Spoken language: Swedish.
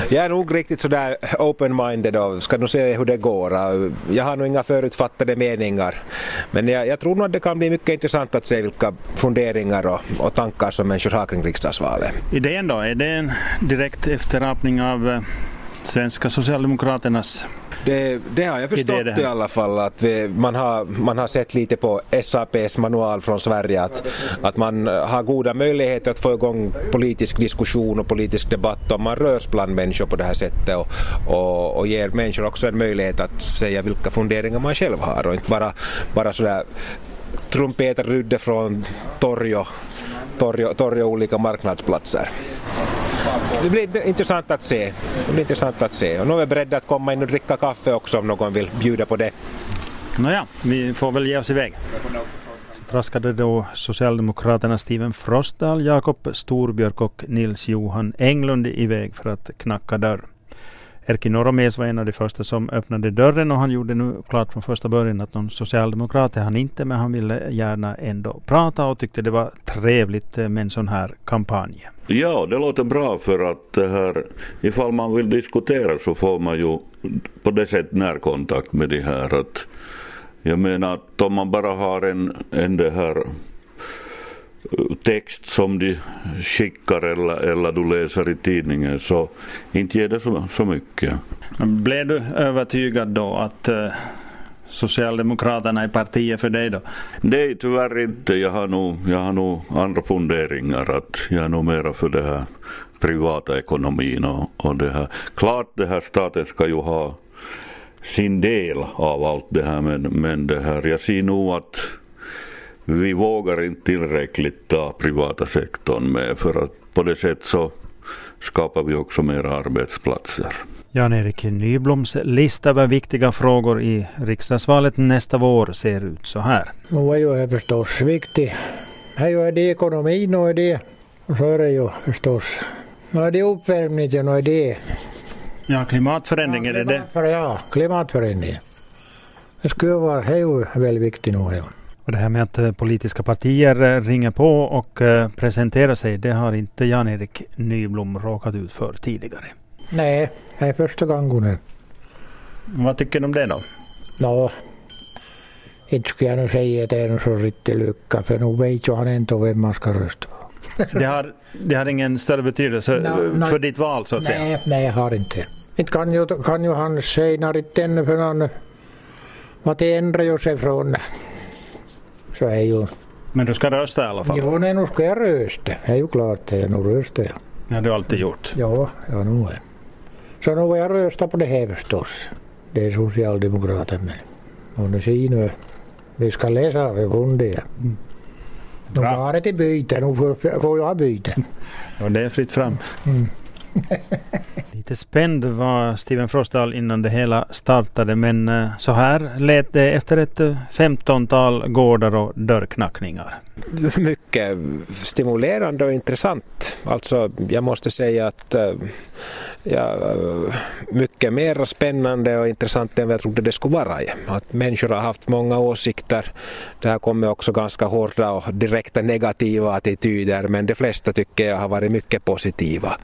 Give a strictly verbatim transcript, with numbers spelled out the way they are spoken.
Jag är nog riktigt sådär open-minded och ska nog se hur det går. Jag har nog inga förutfattade meningar. Men jag, jag tror nog att det kan bli mycket intressant att se vilka funderingar och, och tankar som människor har kring riksdagsvalet. Idén då, är det en direkt efterapning av eh, svenska socialdemokraternas? Det, det har jag förstått det i alla fall, att vi, man, har, man har sett lite på S A P:s manual från Sverige att, att man har goda möjligheter att få igång politisk diskussion och politisk debatt om man rörs bland människor på det här sättet och, och, och ger människor också en möjlighet att säga vilka funderingar man själv har och inte bara, bara sådär trumpeterrydde från torg och, torg, och, torg och olika marknadsplatser. Det blir intressant att se. Det blir intressant att se. Och nu är vi beredda att komma in och dricka kaffe också om någon vill bjuda på det. Nåja, vi får väl ge oss iväg. Så traskade då Socialdemokraterna Steven Frostdahl, Jakob Storbjörk och Nils Johan Englund iväg för att knacka dörr. Erkki Noromies var en av de första som öppnade dörren och han gjorde nu klart från första början att någon socialdemokrat är han inte, men han ville gärna ändå prata och tyckte det var trevligt med en sån här kampanj. Ja, det låter bra för att det här, ifall man vill diskutera så får man ju på det sätt närkontakt med det här. Att, jag menar att om man bara har en, en det här text som de skickar eller, eller du läser i tidningen så inte ger det så, så mycket. Blev du övertygad då att uh, Socialdemokraterna är partiet för dig då? Nej, tyvärr inte. Jag har nog, jag har nog andra funderingar att jag är nog mera för det här privata ekonomin och, och det här. Klart det här staten ska ju ha sin del av allt det här men, men det här, jag ser nog att vi vågar inte tillräckligt ta privata sektorn med för att på det sätt så skapar vi också mer arbetsplatser. Jan-Erik Nybloms lista över viktiga frågor i riksdagsvalet nästa vår ser ut så här. Nu är ju förstås viktigt. Här är det ekonomin och är det. Och så är det ju förstås. Nu är det uppvärmningen och är det. Ja, klimatförändring är det det? Ja, klimatförändring. Det skulle vara ju väldigt viktigt nu. Och det här med att politiska partier ringer på och presenterar sig, det har inte Jan-Erik Nyblom råkat ut för tidigare. Nej, det är första gången nu. Vad tycker du om det då? Ja, inte skulle jag nog säga att det är någon så riktigt lycka, för nu vet ju han inte vem man ska rösta på. Det har, det har ingen större betydelse no, för no, ditt val så att nej, säga? Nej, jag har inte. Inte kan ju, kan ju han säga inte ännu för någon, vad det ändrar ju sig från. Så är ju... Men du ska rösta i alla fall? Jo, nej, nu ska jag rösta. Det är ju klart det är nog rösta. Ja. Det har du alltid gjort? Ja, ja nu är. Så nu har jag röstat på det här förstås. Det är Socialdemokraterna. Men och nu ser nu, vi ska läsa av och fundera. Mm. Nu har det till byte, nu får, får jag byte. Ja, det är fritt fram. Mm. Lite spänd var Steven Frostdahl innan det hela startade, men så här lät det efter ett femtontal gårdar och dörrknackningar. Mycket stimulerande och intressant. Alltså jag måste säga att ja, mycket mer spännande och intressant än jag trodde det skulle vara. Att människor har haft många åsikter. Det här kommer också ganska hårda och direkta negativa attityder, men de flesta tycker jag har varit mycket positiva.